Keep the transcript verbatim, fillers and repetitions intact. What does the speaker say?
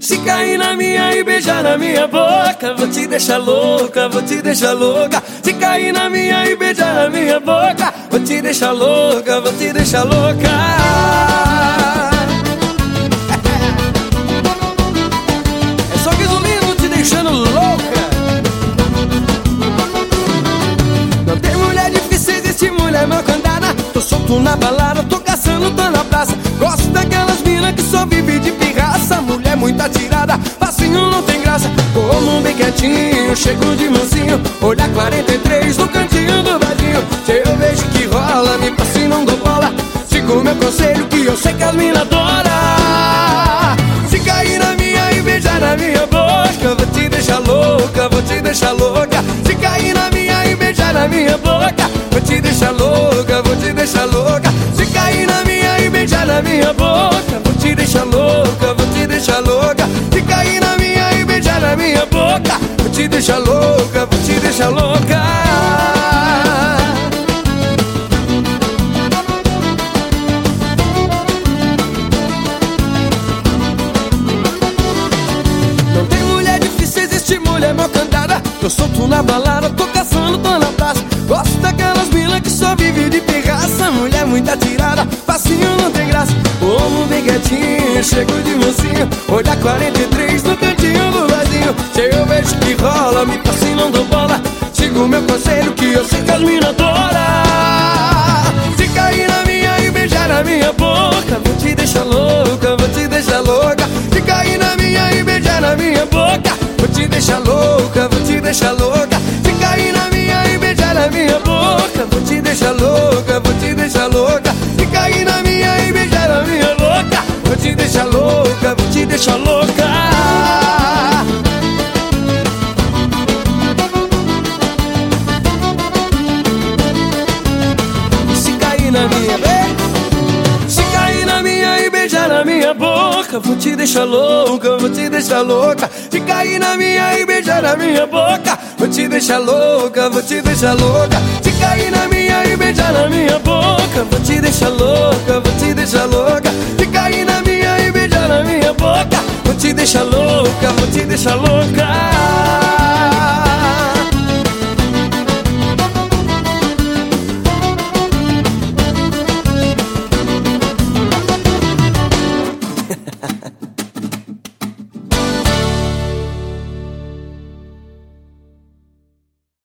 Se cair na minha e beijar na minha boca, vou te deixar louca, vou te deixar louca. Se cair na minha e beijar na minha boca, vou te deixar louca, vou te deixar louca. É só que lindo te deixando louca. Não tem mulher difícil, existe mulher mal cantada. Tô solto na balada, tô caçando, tô na praça. Gosto daquelas minas que só vive de pirraça. Mulher muito atirada, facinho não tem graça. Como bem quietinho, chego de mansinho. Olha quarenta e três no cantinho do vadinho. Se eu vejo que rola, me passo e não dou bola. Sigo meu conselho que eu sei que as mina adoram. Se cair na minha e beijar na minha boca, vou te deixar louca, vou te deixar louca. Se cair na minha e beijar na minha boca, vou te deixar louca, vou te deixar louca. Se cair na minha e beijar na minha boca, vou te deixar louca, vou te deixar louca. Se cair na minha e beijar na minha boca, vou te deixar louca, vou te deixar louca. Não tem mulher difícil, existe mulher mal cantada. Eu solto na balada, tô caçando, tô na praça. Gosto daquelas minas que só vive de pirraça. Mulher muito atirada, facinho não tem graça. Como bem quietinho, chego de mansinho. Olha quarenta e três no cantinho do vazio. Se eu vejo que rola, me passo e não dou bola. Sigo meu conselho que eu sei que as mina adoram. Se cair na minha e beijar na minha boca, vou te deixar louca, vou te deixar louca. Se cair na minha e beijar na minha boca, vou te deixar louca, vou te deixar louca. Se cair na minha e beijar na minha boca, vou te deixar louca, vou te deixar louca. Se cair na minha e beijar na minha boca, vou te deixar louca, vou te deixar louca. Se cair na minha, se cair na minha e beijar na minha boca, vou te deixar louca, vou te deixar louca. Se cair na minha e beijar na minha boca, vou te deixar louca, vou te deixar louca. Se cair na minha e beijar na minha boca,